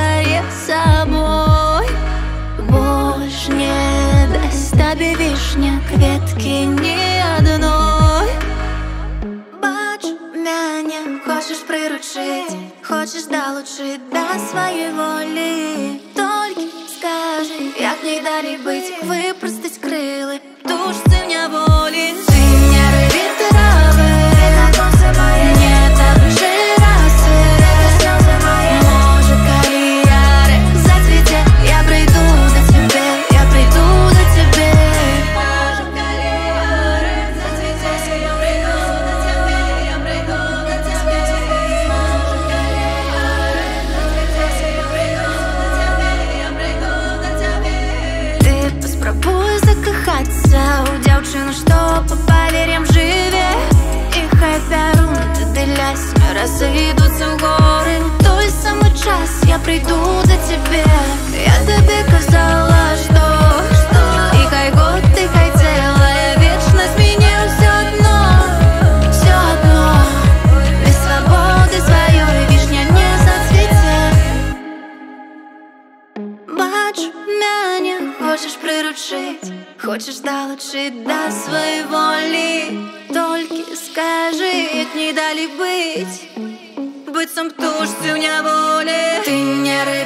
гордая собой. Больше не даст тебе вишня кветки ни одной. Бачу меня, хочешь приручить, хочешь долучить до своей воли. Только скажи, як не дали быть, выпростать крылы, душцы меня воли. Ты не рви травы, нет обжи расы, может карьеры зацвете, я приду до тебя, я приду до тебя. Может карьеры зацвете, я приду до тебя, я приду до тебя. Может карьеры зацвете, я приду до тебя, я приду до тебя. Ты паспрабуй закахаться у дзяўчыну, што по поверьям живе. И хай пярунты для сне разойдутся в горы. Той самый час я приду до тебя. Я тебе казала, что и хай год, и хай целая вечность, мне все одно, все одно. Без свободы своей вишня не зацвіце. Бачу меня, хочешь приручить, хочешь долучить до своей воли. Только скажи, як не дали быть, быццам птушцы ў няволі. Ты не